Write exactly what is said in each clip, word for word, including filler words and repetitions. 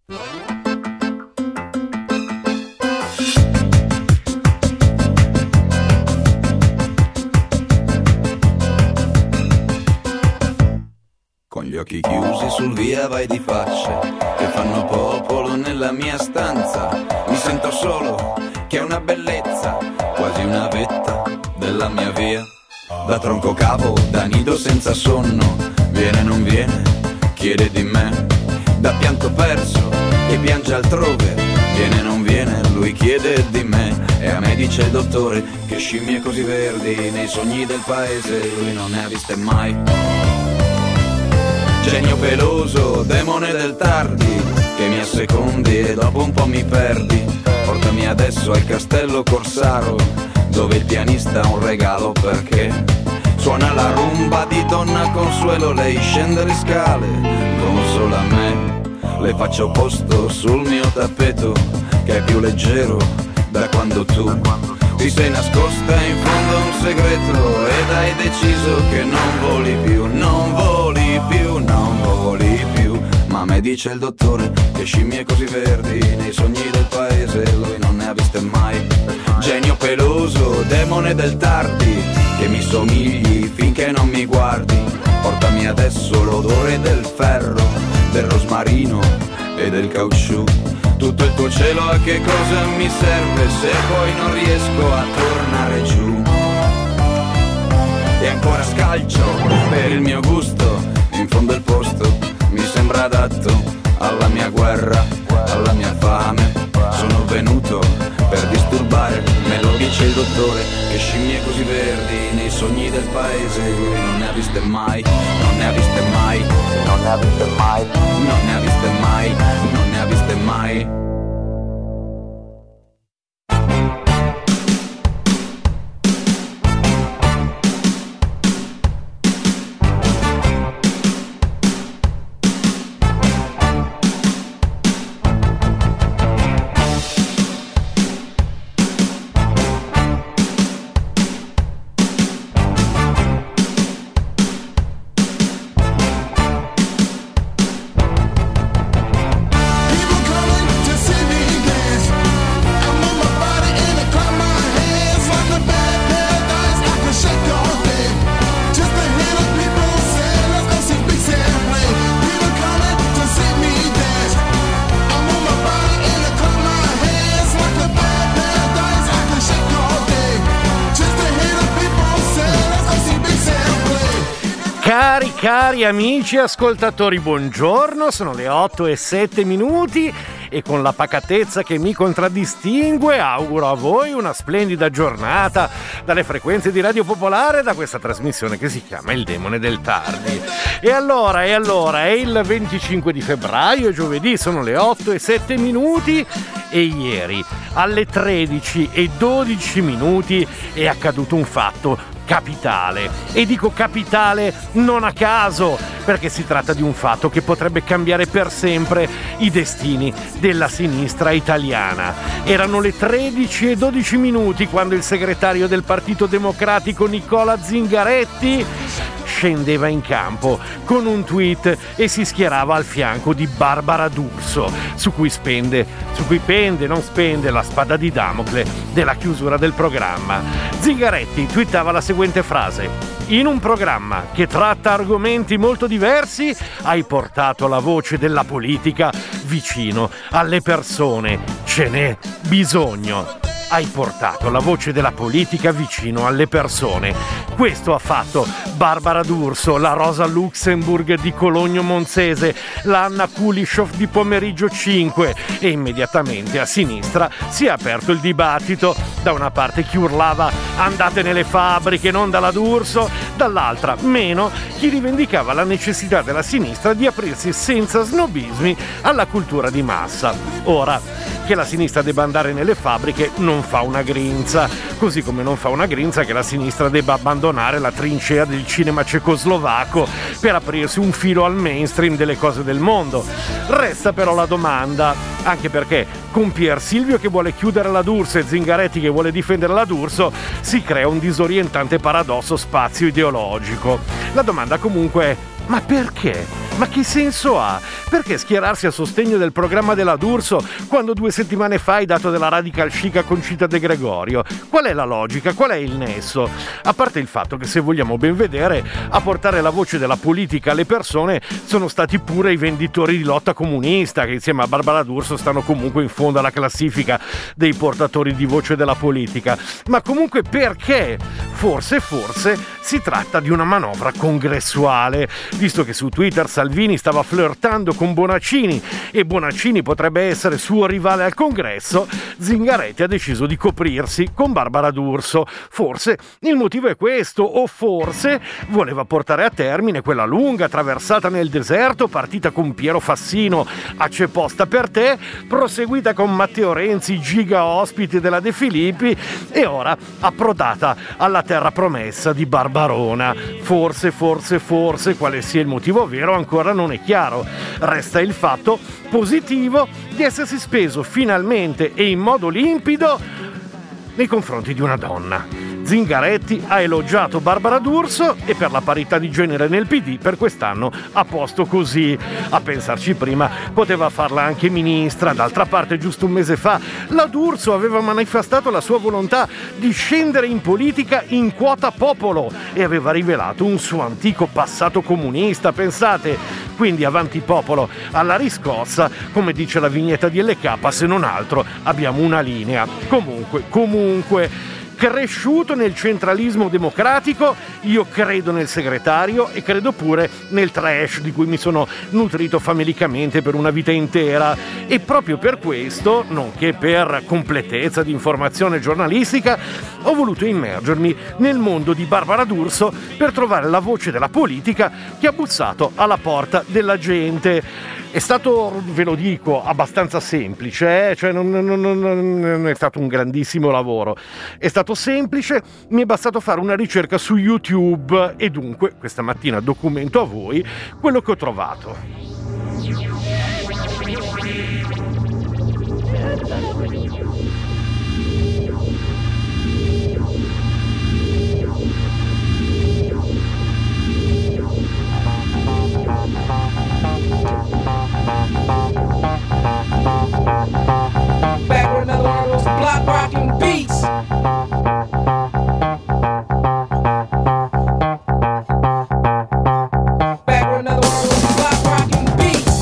Con gli occhi chiusi sul via vai di faccia che fanno popolo nella mia stanza. Mi sento solo, che è una bellezza, quasi una vetta della mia via. Da tronco cavo, da nido senza sonno, viene non viene, chiede di me. Da pianto perso, che piange altrove, viene non viene, lui chiede di me. E a me dice il dottore che scimmie così verdi nei sogni del paese lui non ne ha viste mai. Genio peloso, demone del tardi, che mi assecondi e dopo un po' mi perdi. Portami adesso al castello Corsaro, dove il pianista ha un regalo perché suona la rumba di Donna Consuelo. Lei scende le scale, consola me, le faccio posto sul mio tappeto, che è più leggero da quando tu ti sei nascosta in fondo a un segreto ed hai deciso che non voli più, non voli più, non voli più. Ma me dice il dottore che scimmie così verdi nei sogni del paese lui non ne ha viste mai. Genio peloso, demone del tardi, che mi somigli finché non mi guardi. Portami adesso l'odore del ferro, del rosmarino e del caucciù. Tutto il tuo cielo a che cosa mi serve se poi non riesco a tornare giù? E ancora scalcio per il mio gusto, in fondo il posto mi sembra adatto alla mia guerra, alla mia fame. Sono venuto per disturbare, me lo dice il dottore, che scimmie così verdi nei sogni del paese lui non ne ha viste mai, non ne ha viste mai, non ne ha viste mai, non ne ha viste mai, non ne ha viste mai. Cari, cari amici ascoltatori, buongiorno, sono le otto e sette minuti e con la pacatezza che mi contraddistingue auguro a voi una splendida giornata dalle frequenze di Radio Popolare, da questa trasmissione che si chiama Il Demone del Tardi. E allora, e allora, è il venticinque di febbraio, giovedì, sono le otto e sette minuti e ieri alle tredici e dodici minuti è accaduto un fatto capitale, e dico capitale non a caso, perché si tratta di un fatto che potrebbe cambiare per sempre i destini della sinistra italiana. Erano le tredici e dodici minuti quando il segretario del Partito Democratico Nicola Zingaretti scendeva in campo con un tweet e si schierava al fianco di Barbara D'Urso, su cui spende, su cui pende, non spende, la spada di Damocle della chiusura del programma. Zingaretti twittava la seguente frase: in un programma che tratta argomenti molto diversi hai portato la voce della politica vicino alle persone, ce n'è bisogno. Hai portato la voce della politica vicino alle persone. Questo ha fatto Barbara D'Urso, la Rosa Luxemburg di Cologno Monzese, la Anna Kulishov di Pomeriggio cinque, e immediatamente a sinistra si è aperto il dibattito. Da una parte chi urlava andate nelle fabbriche, non dalla D'Urso, dall'altra meno chi rivendicava la necessità della sinistra di aprirsi senza snobismi alla cultura di massa. Ora, che la sinistra debba andare nelle fabbriche non fa una grinza, così come non fa una grinza che la sinistra debba abbandonare la trincea del cinema cecoslovacco per aprirsi un filo al mainstream delle cose del mondo. Resta però la domanda, anche perché con Pier Silvio che vuole chiudere la D'Urso e Zingaretti che vuole difendere la D'Urso si crea un disorientante paradosso spazio ideologico. La domanda comunque è: ma perché? Ma che senso ha? Perché schierarsi a sostegno del programma della D'Urso quando due settimane fa hai dato della radical chic a Concita De Gregorio? Qual è la logica? Qual è il nesso? A parte il fatto che, se vogliamo ben vedere, a portare la voce della politica alle persone sono stati pure i venditori di Lotta Comunista, che insieme a Barbara D'Urso stanno comunque in fondo alla classifica dei portatori di voce della politica. Ma comunque perché? Forse, forse si tratta di una manovra congressuale, visto che su Twitter Salvini stava flirtando con Bonaccini e Bonaccini potrebbe essere suo rivale al congresso. Zingaretti ha deciso di coprirsi con Barbara D'Urso. Forse il motivo è questo, o forse voleva portare a termine quella lunga traversata nel deserto partita con Piero Fassino a C'è posta per te, proseguita con Matteo Renzi, giga ospite della De Filippi, e ora approdata alla terra promessa di Barbarona. Forse, forse, forse quale sia il motivo vero ancora non è chiaro. Resta il fatto positivo di essersi speso finalmente e in modo limpido nei confronti di una donna. Zingaretti ha elogiato Barbara D'Urso e per la parità di genere nel P D per quest'anno a posto così. A pensarci prima poteva farla anche ministra. D'altra parte, giusto un mese fa la D'Urso aveva manifestato la sua volontà di scendere in politica in quota popolo e aveva rivelato un suo antico passato comunista, pensate. Quindi avanti popolo, alla riscossa, come dice la vignetta di L K, se non altro abbiamo una linea. Comunque, comunque cresciuto nel centralismo democratico, io credo nel segretario e credo pure nel trash di cui mi sono nutrito famelicamente per una vita intera, e proprio per questo, nonché per completezza di informazione giornalistica, ho voluto immergermi nel mondo di Barbara D'Urso per trovare la voce della politica che ha bussato alla porta della gente. È stato, ve lo dico, abbastanza semplice, eh? Cioè non, non, non, non è stato un grandissimo lavoro, è stato semplice, mi è bastato fare una ricerca su YouTube e dunque questa mattina documento a voi quello che ho trovato. Back with another one of those block rocking beats. Back with another one of those block rocking beats.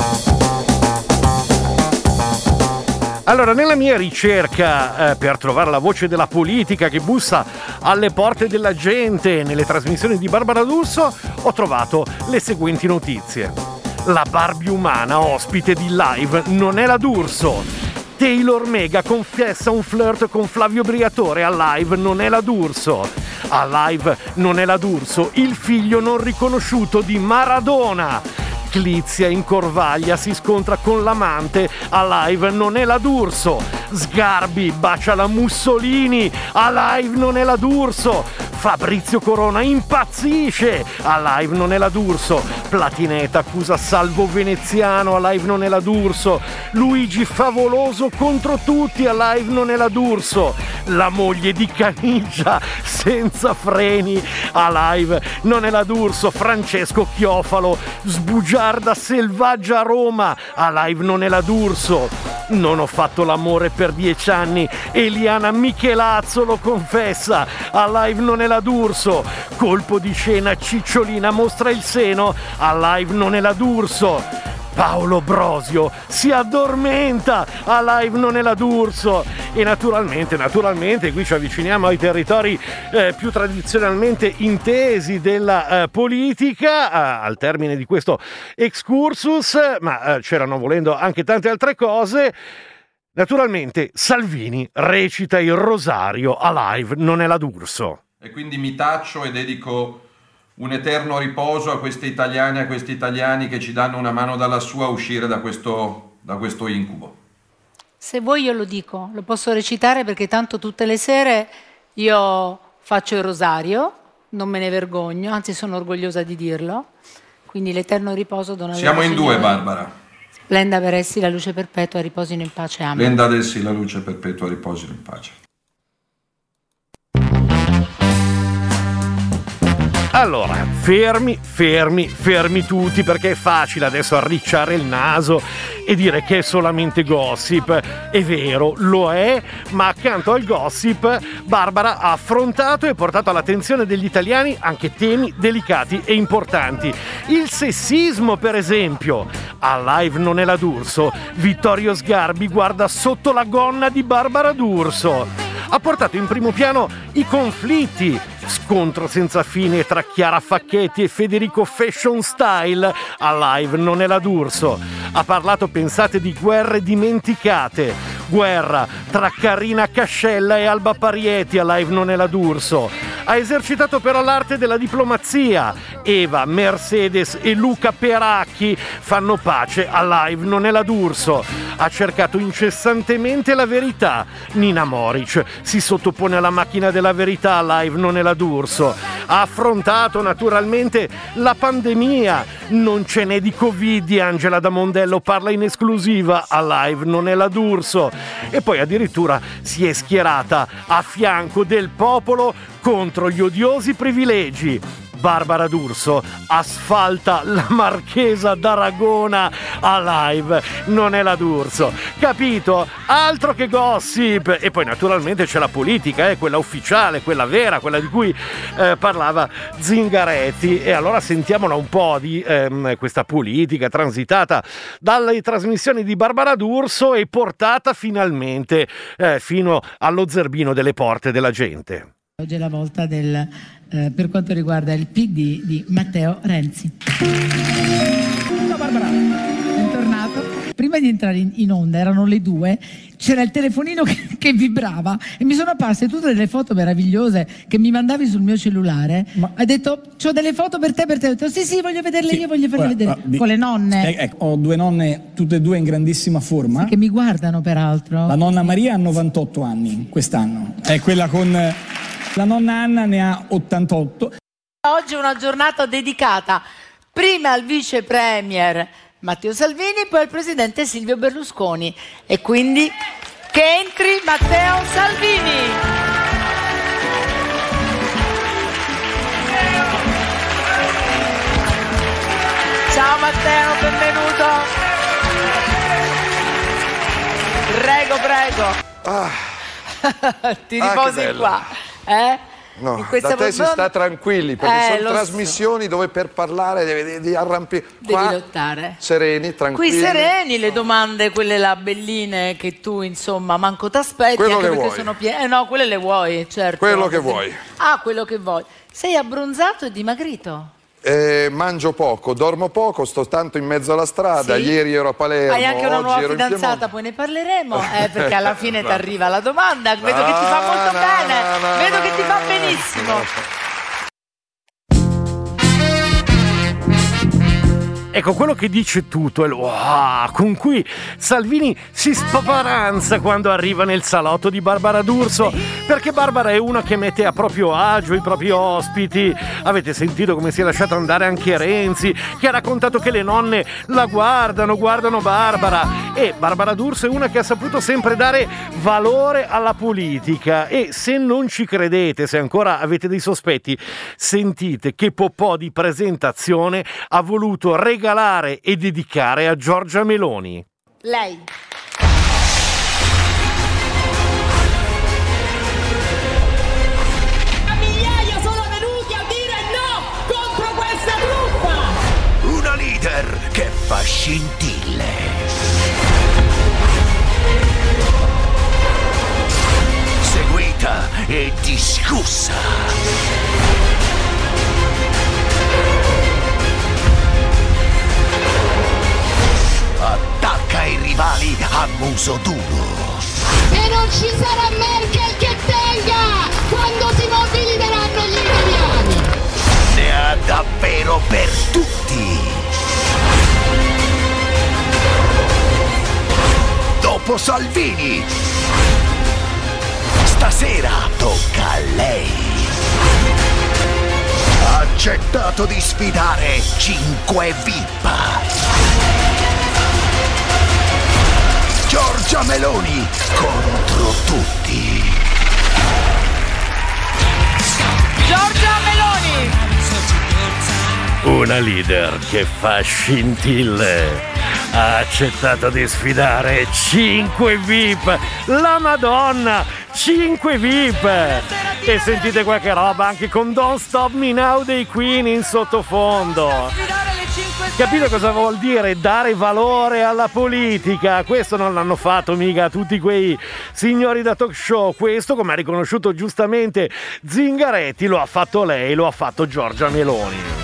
Allora, nella mia ricerca eh, per trovare la voce della politica che bussa alle porte della gente nelle trasmissioni di Barbara D'Urso, ho trovato le seguenti notizie. La Barbie umana ospite di Live non è la D'Urso. Taylor Mega confessa un flirt con Flavio Briatore a Live non è la D'Urso. A Live non è la D'Urso, il figlio non riconosciuto di Maradona. Clizia in Corvaglia si scontra con l'amante a Live non è la D'Urso. Sgarbi bacia la Mussolini a Live non è la D'Urso. Fabrizio Corona impazzisce a Live non è la D'Urso. Platineta accusa Salvo Veneziano a Live non è la D'Urso. Luigi Favoloso contro tutti a Live non è la D'Urso. La moglie di Caniggia senza freni a Live non è la D'Urso. Francesco Chiofalo sbugiarda selvaggia a Roma a Live non è la D'Urso. Non ho fatto l'amore per dieci anni, Eliana Michelazzo lo confessa a Live non è la D'Urso. Colpo di scena, Cicciolina mostra il seno a Live non è la D'Urso. Paolo Brosio si addormenta a Live non è la D'Urso. E naturalmente, naturalmente qui ci avviciniamo ai territori eh, più tradizionalmente intesi della eh, politica, eh, al termine di questo excursus, ma eh, c'erano volendo anche tante altre cose. Naturalmente Salvini recita il rosario a Live non è la D'Urso. E quindi mi taccio e dedico un eterno riposo a queste italiane e a questi italiani che ci danno una mano dalla sua a uscire da questo, da questo incubo. Se vuoi io lo dico, lo posso recitare perché tanto tutte le sere io faccio il rosario, non me ne vergogno, anzi sono orgogliosa di dirlo, quindi l'eterno riposo dona. Siamo in due, Barbara. Lenda per essi la luce perpetua, riposino in pace, amen. Lenda ad essi la luce perpetua, riposino in pace. Allora, fermi, fermi, fermi tutti, perché è facile adesso arricciare il naso e dire che è solamente gossip. È vero, lo è, ma accanto al gossip Barbara ha affrontato e portato all'attenzione degli italiani anche temi delicati e importanti. Il sessismo, per esempio. A Live Non è la D'Urso, Vittorio Sgarbi guarda sotto la gonna di Barbara D'Urso. Ha portato in primo piano i conflitti, scontro senza fine tra Chiara Facchetti e Federico Fashion Style. A Live Non è la D'Urso. Ha parlato, pensate, di guerre dimenticate, guerra tra Carina Cascella e Alba Parieti. A Live Non è la D'Urso. Ha esercitato però l'arte della diplomazia. Eva, Mercedes e Luca Peracchi fanno pace. A Live Non è la D'Urso. Ha cercato incessantemente la verità. Nina Moric si sottopone alla macchina della verità. A Live Non è la D'Urso. Ha affrontato naturalmente la pandemia. Non ce n'è di Covid. Angela da Mondello parla in esclusiva. A Live Non è la D'Urso. E poi addirittura si è schierata a fianco del popolo contro gli odiosi privilegi. Barbara D'Urso asfalta la Marchesa d'Aragona. A Live Non è la D'Urso. Capito? Altro che gossip. E poi naturalmente c'è la politica, eh, quella ufficiale, quella vera, quella di cui eh, parlava Zingaretti. E allora sentiamola un po' di ehm, questa politica transitata dalle trasmissioni di Barbara D'Urso e portata finalmente eh, fino allo zerbino delle porte della gente. Oggi è la volta del, eh, per quanto riguarda il P D di Matteo Renzi. Ciao Barbara, bentornato. Prima di entrare in, in onda, erano le due, c'era il telefonino che, che vibrava e mi sono apparse tutte delle foto meravigliose che mi mandavi sul mio cellulare. Ma... hai detto, c'ho delle foto per te, per te. Ho detto, sì sì, voglio vederle, sì, io voglio farle vedere. Ma, con le nonne. Eh, ecco, ho due nonne, tutte e due in grandissima forma. Sì, che mi guardano peraltro. La nonna Maria ha novantotto anni quest'anno, è quella con... La nonna Anna ne ha ottantotto. Oggi è una giornata dedicata prima al vice premier Matteo Salvini e poi al presidente Silvio Berlusconi. E quindi che entri Matteo Salvini. Ciao Matteo, benvenuto. Prego, prego. Ah. Ti riposi ah, qua. Eh? No, in questa da te si sta tranquilli, perché eh, sono trasmissioni so. dove per parlare devi, devi arrampicare. Devi lottare. Sereni, tranquilli. Qui sereni, le domande, quelle là belline che tu insomma manco t'aspetti. Quello anche che perché vuoi. sono piene. Eh no, quelle le vuoi, certo. Quello che vuoi. Ah, quello che vuoi. Sei abbronzato e dimagrito. Eh, mangio poco, dormo poco, sto tanto in mezzo alla strada. Sì? Ieri ero a Palermo. Hai anche una oggi nuova ero fidanzata, poi ne parleremo, eh, perché alla fine ti arriva la domanda. Vedo che ti fa molto no, bene, no, no, vedo no, che ti no, fa no, benissimo. no. Ecco, quello che dice tutto è il wow, con cui Salvini si spaparanza quando arriva nel salotto di Barbara D'Urso, perché Barbara è una che mette a proprio agio i propri ospiti. Avete sentito come si è lasciato andare anche Renzi, che ha raccontato che le nonne la guardano, guardano Barbara. E Barbara D'Urso è una che ha saputo sempre dare valore alla politica. E se non ci credete, se ancora avete dei sospetti, sentite che popò di presentazione ha voluto regalare e dedicare a Giorgia Meloni. Lei. Migliaia sono venuti a dire no contro questa truffa. Una leader che fa scintille. Seguita e discussa. Attacca i rivali a muso duro. E non ci sarà Merkel che tenga quando si mobiliseranno gli italiani. Ne ha davvero per tutti. Dopo Salvini, stasera tocca a lei. Ha accettato di sfidare cinque V I P. Giorgia Meloni contro tutti. Giorgia Meloni. Una leader che fa scintille ha accettato di sfidare cinque V I P. La Madonna, cinque V I P. E sentite qualche roba anche con Don't Stop Me Now dei Queen in sottofondo. Capite cosa vuol dire dare valore alla politica? Questo non l'hanno fatto mica tutti quei signori da talk show. Questo, come ha riconosciuto giustamente Zingaretti, lo ha fatto lei, lo ha fatto Giorgia Meloni.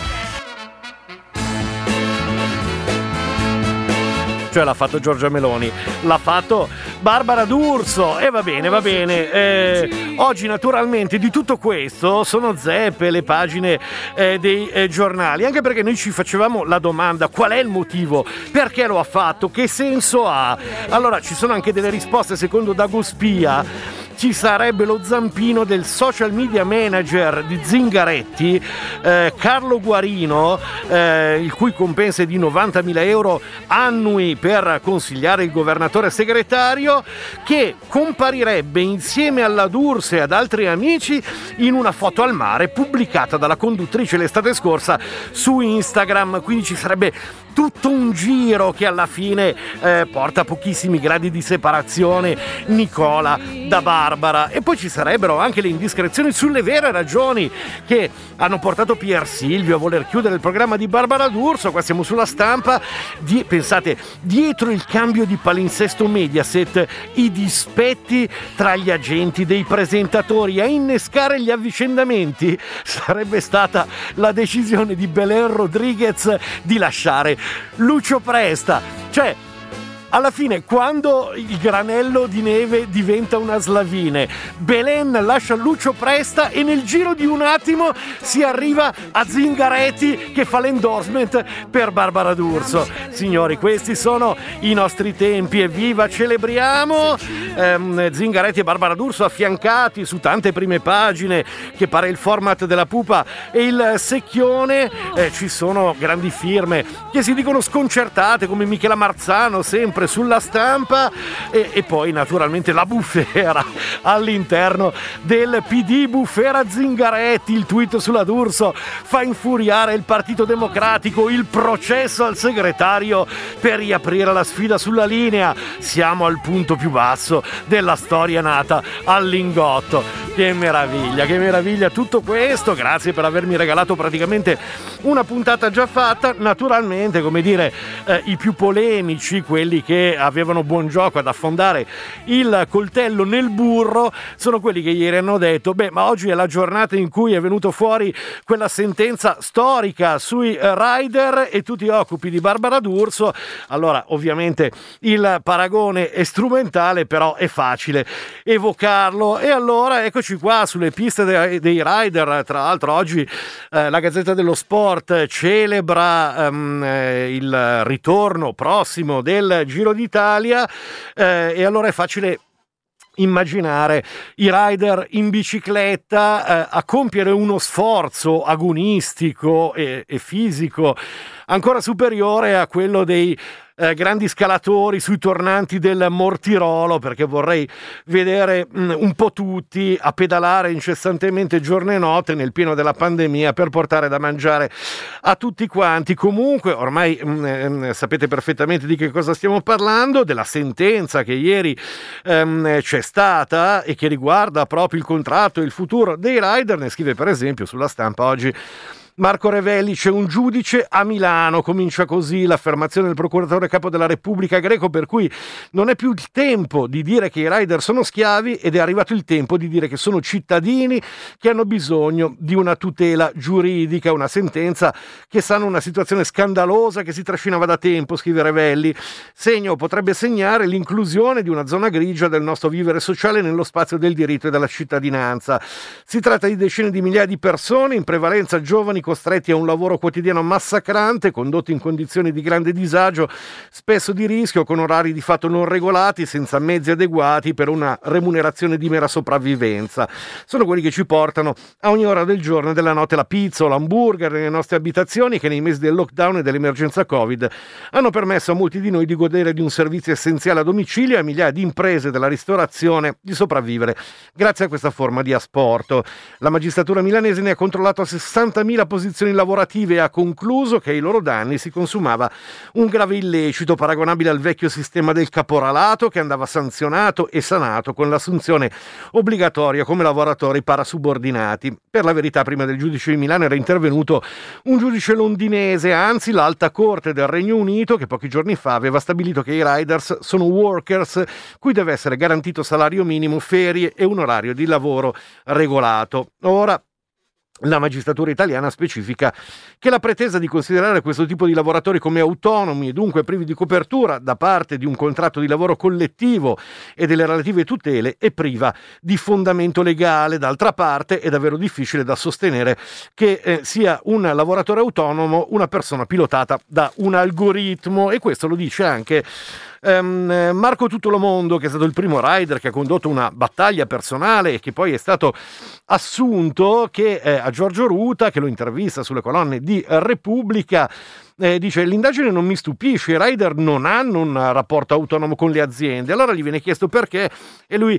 Cioè l'ha fatto Giorgia Meloni, l'ha fatto Barbara D'Urso, e va bene, va bene. Eh, oggi naturalmente di tutto questo sono zeppe le pagine eh, dei eh, giornali, anche perché noi ci facevamo la domanda: qual è il motivo? Perché lo ha fatto? Che senso ha? Allora ci sono anche delle risposte. Secondo Dagospia ci sarebbe lo zampino del social media manager di Zingaretti, eh, Carlo Guarino, eh, il cui compenso è di novantamila euro annui per consigliare il governatore segretario, che comparirebbe insieme alla D'Urso e ad altri amici in una foto al mare pubblicata dalla conduttrice l'estate scorsa su Instagram. Quindi ci sarebbe tutto un giro che alla fine eh, porta a pochissimi gradi di separazione Nicola da Barbara. E poi ci sarebbero anche le indiscrezioni sulle vere ragioni che hanno portato Pier Silvio a voler chiudere il programma di Barbara D'Urso. Qua siamo sulla Stampa. Di, pensate, dietro il cambio di palinsesto Mediaset, i dispetti tra gli agenti dei presentatori. A innescare gli avvicendamenti sarebbe stata la decisione di Belen Rodriguez di lasciare Lucio Presta. Cioè, alla fine, quando il granello di neve diventa una slavine, Belen lascia Lucio Presta e nel giro di un attimo si arriva a Zingaretti che fa l'endorsement per Barbara D'Urso. Signori, questi sono i nostri tempi, evviva, celebriamo. ehm, Zingaretti e Barbara D'Urso affiancati su tante prime pagine, che pare il format della pupa e il secchione. Eh, ci sono grandi firme che si dicono sconcertate, come Michela Marzano, sempre sulla Stampa, e, e poi naturalmente la bufera all'interno del P D. Bufera Zingaretti, il tweet sulla D'Urso fa infuriare il Partito Democratico, il processo al segretario per riaprire la sfida sulla linea, siamo al punto più basso della storia nata al Lingotto. Che meraviglia, che meraviglia tutto questo. Grazie per avermi regalato praticamente una puntata già fatta. Naturalmente, come dire, eh, i più polemici, quelli che avevano buon gioco ad affondare il coltello nel burro, sono quelli che ieri hanno detto: beh, ma oggi è la giornata in cui è venuto fuori quella sentenza storica sui rider e tu ti occupi di Barbara D'Urso. Allora, ovviamente il paragone è strumentale, però è facile evocarlo. E allora eccoci qua sulle piste dei, dei rider. Tra l'altro oggi eh, la Gazzetta dello Sport celebra um, eh, il ritorno prossimo del Giro d'Italia, eh, e allora è facile immaginare i rider in bicicletta eh, a compiere uno sforzo agonistico e, e fisico ancora superiore a quello dei Eh, grandi scalatori sui tornanti del Mortirolo, perché vorrei vedere mh, un po' tutti a pedalare incessantemente giorno e notte nel pieno della pandemia per portare da mangiare a tutti quanti. Comunque ormai mh, sapete perfettamente di che cosa stiamo parlando, della sentenza che ieri ehm, c'è stata e che riguarda proprio il contratto e il futuro dei rider. Ne scrive per esempio sulla Stampa oggi Marco Revelli: c'è un giudice a Milano, comincia così l'affermazione del procuratore capo della Repubblica Greco, per cui non è più il tempo di dire che i rider sono schiavi ed è arrivato il tempo di dire che sono cittadini che hanno bisogno di una tutela giuridica. Una sentenza che sana una situazione scandalosa che si trascinava da tempo, scrive Revelli. Segno potrebbe segnare l'inclusione di una zona grigia del nostro vivere sociale nello spazio del diritto e della cittadinanza. Si tratta di decine di migliaia di persone, in prevalenza giovani, costretti a un lavoro quotidiano massacrante, condotti in condizioni di grande disagio, spesso di rischio, con orari di fatto non regolati, senza mezzi adeguati per una remunerazione di mera sopravvivenza. Sono quelli che ci portano a ogni ora del giorno e della notte la pizza o l'hamburger nelle nostre abitazioni, che nei mesi del lockdown e dell'emergenza Covid hanno permesso a molti di noi di godere di un servizio essenziale a domicilio e a migliaia di imprese della ristorazione di sopravvivere grazie a questa forma di asporto. La magistratura milanese ne ha controllato sessantamila sovrapposizioni lavorative e ha concluso che ai loro danni si consumava un grave illecito paragonabile al vecchio sistema del caporalato che andava sanzionato e sanato con l'assunzione obbligatoria come lavoratori parasubordinati. Per la verità, prima del giudice di Milano era intervenuto un giudice londinese, anzi l'Alta Corte del Regno Unito, che pochi giorni fa aveva stabilito che i riders sono workers cui deve essere garantito salario minimo, ferie e un orario di lavoro regolato. Ora la magistratura italiana specifica che la pretesa di considerare questo tipo di lavoratori come autonomi e dunque privi di copertura da parte di un contratto di lavoro collettivo e delle relative tutele è priva di fondamento legale. D'altra parte è davvero difficile da sostenere che eh, sia un lavoratore autonomo una persona pilotata da un algoritmo, e questo lo dice anche Um, Marco Tutolomondo, che è stato il primo rider che ha condotto una battaglia personale e che poi è stato assunto, che eh, a Giorgio Ruta, che lo intervista sulle colonne di Repubblica, eh, dice: l'indagine non mi stupisce, i rider non hanno un rapporto autonomo con le aziende. Allora gli viene chiesto perché e lui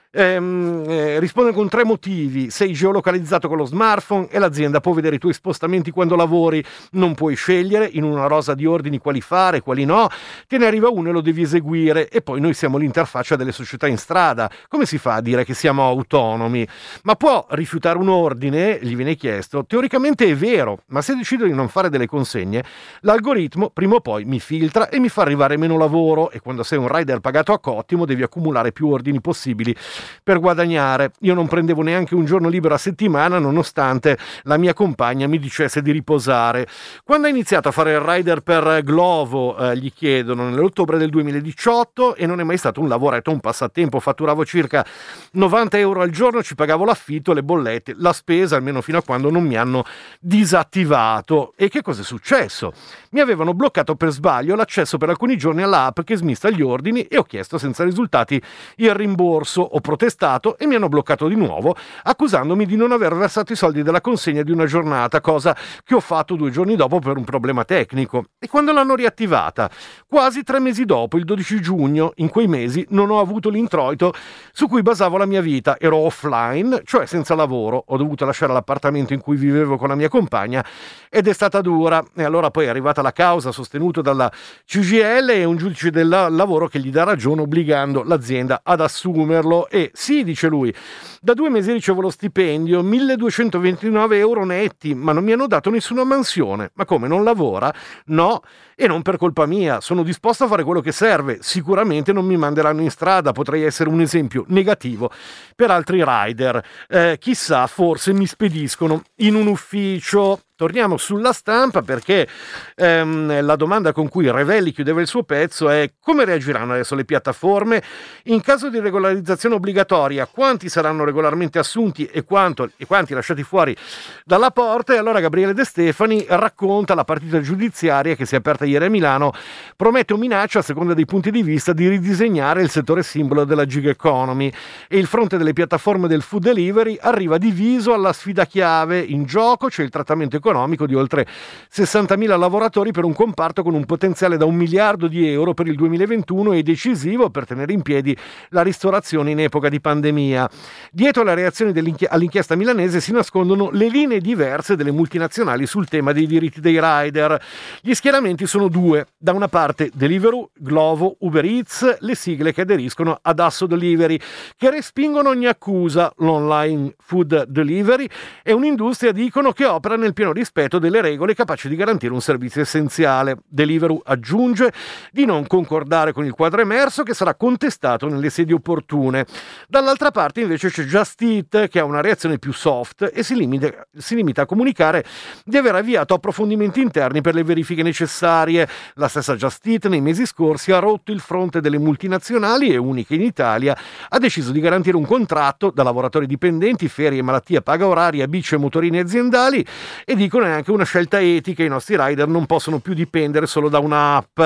Ehm, eh, risponde con tre motivi: sei geolocalizzato con lo smartphone e l'azienda può vedere i tuoi spostamenti quando lavori, non puoi scegliere in una rosa di ordini quali fare, quali no, te ne arriva uno e lo devi eseguire, e poi noi siamo l'interfaccia delle società in strada. Come si fa a dire che siamo autonomi? Ma può rifiutare un ordine? Gli viene chiesto. Teoricamente è vero, ma se decido di non fare delle consegne, l'algoritmo prima o poi mi filtra e mi fa arrivare meno lavoro, e quando sei un rider pagato a cottimo devi accumulare più ordini possibili per guadagnare. Io non prendevo neanche un giorno libero a settimana, nonostante la mia compagna mi dicesse di riposare. Quando ha iniziato a fare il rider per Glovo, eh, gli chiedono, nell'ottobre del duemiladiciotto, e non è mai stato un lavoretto, un passatempo. Fatturavo circa novanta euro al giorno, ci pagavo l'affitto, le bollette, la spesa, almeno fino a quando non mi hanno disattivato. E che cosa è successo? Mi avevano bloccato per sbaglio l'accesso per alcuni giorni all'app che smista gli ordini, e ho chiesto senza risultati il rimborso. Ho protestato e mi hanno bloccato di nuovo, accusandomi di non aver versato i soldi della consegna di una giornata, cosa che ho fatto due giorni dopo per un problema tecnico. E quando l'hanno riattivata? Quasi tre mesi dopo, il dodici giugno. In quei mesi non ho avuto l'introito su cui basavo la mia vita. Ero offline, cioè senza lavoro. Ho dovuto lasciare l'appartamento in cui vivevo con la mia compagna ed è stata dura. E allora poi è arrivata la causa sostenuta dalla C G I L e un giudice del lavoro che gli dà ragione, obbligando l'azienda ad assumerlo. E sì, dice lui, da due mesi ricevo lo stipendio, milleduecentoventinove euro netti, ma non mi hanno dato nessuna mansione. Ma come, non lavora? No, e non per colpa mia, sono disposto a fare quello che serve. Sicuramente non mi manderanno in strada, potrei essere un esempio negativo per altri rider. Eh, chissà, forse mi spediscono in un ufficio. Torniamo sulla Stampa, perché ehm, la domanda con cui Revelli chiudeva il suo pezzo è: come reagiranno adesso le piattaforme? In caso di regolarizzazione obbligatoria, quanti saranno regolarmente assunti e, quanto, e quanti lasciati fuori dalla porta? E allora Gabriele De Stefani racconta la partita giudiziaria che si è aperta ieri a Milano, promette o minaccia, a seconda dei punti di vista, di ridisegnare il settore simbolo della gig economy, e il fronte delle piattaforme del food delivery arriva diviso alla sfida chiave. In gioco c'è il trattamento economico di oltre sessantamila lavoratori per un comparto con un potenziale da un miliardo di euro per il duemilaventuno e decisivo per tenere in piedi la ristorazione in epoca di pandemia. Dietro alle reazioni all'inchiesta milanese si nascondono le linee diverse delle multinazionali sul tema dei diritti dei rider. Gli schieramenti sono due: da una parte Deliveroo, Glovo, Uber Eats, le sigle che aderiscono ad Asso Delivery, che respingono ogni accusa. L'online food delivery è un'industria, dicono, che opera nel pieno rispetto delle regole, capaci di garantire un servizio essenziale. Deliveroo aggiunge di non concordare con il quadro emerso, che sarà contestato nelle sedi opportune. Dall'altra parte invece c'è Just Eat, che ha una reazione più soft e si limita, si limita a comunicare di aver avviato approfondimenti interni per le verifiche necessarie. La stessa Just Eat nei mesi scorsi ha rotto il fronte delle multinazionali e, unica in Italia, ha deciso di garantire un contratto da lavoratori dipendenti, ferie, malattia, paga oraria, bici e motorini aziendali, e dicono è anche una scelta etica. I nostri rider non possono più dipendere solo da un'app.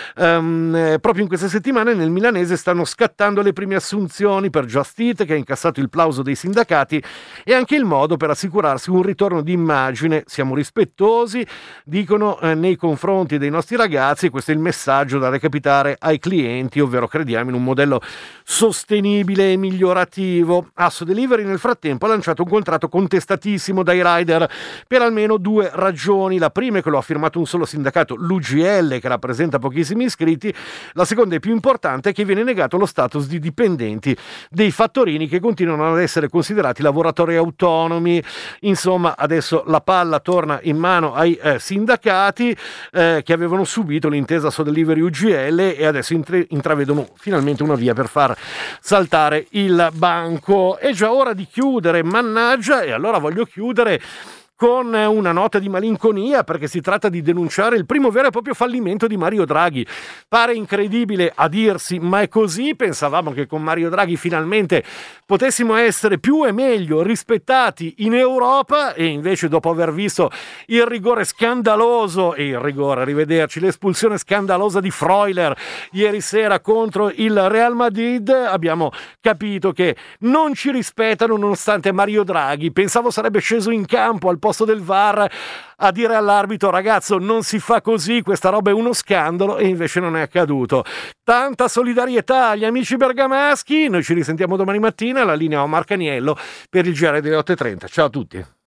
Um, eh, proprio in queste settimane nel milanese stanno scattando le prime assunzioni per Just Eat, che ha incassato il plauso dei sindacati, e anche il modo per assicurarsi un ritorno di immagine. Siamo rispettosi, dicono, eh, nei confronti dei nostri ragazzi, e questo è il messaggio da recapitare ai clienti, ovvero crediamo in un modello sostenibile e migliorativo. Asso Delivery nel frattempo ha lanciato un contratto contestatissimo dai rider per almeno almeno due ragioni. La prima è che lo ha firmato un solo sindacato, l'U G L, che rappresenta pochissimi iscritti. La seconda e più importante è che viene negato lo status di dipendenti dei fattorini, che continuano ad essere considerati lavoratori autonomi. Insomma, adesso la palla torna in mano ai eh, sindacati eh, che avevano subito l'intesa So Delivery U G L e adesso intre- intravedono finalmente una via per far saltare il banco. È già ora di chiudere, mannaggia, e allora voglio chiudere con una nota di malinconia, perché si tratta di denunciare il primo vero e proprio fallimento di Mario Draghi. Pare incredibile a dirsi, ma è così. Pensavamo che con Mario Draghi finalmente potessimo essere più e meglio rispettati in Europa, e invece, dopo aver visto il rigore scandaloso, e il rigore, arrivederci, l'espulsione scandalosa di Freuler ieri sera contro il Real Madrid, abbiamo capito che non ci rispettano nonostante Mario Draghi. Pensavo sarebbe sceso in campo al posto del V A R a dire all'arbitro: ragazzo, non si fa così, questa roba è uno scandalo, e invece non è accaduto. Tanta solidarietà agli amici bergamaschi. Noi ci risentiamo domani mattina. La linea a Omar Caniello per il G R delle otto e trenta. Ciao a tutti.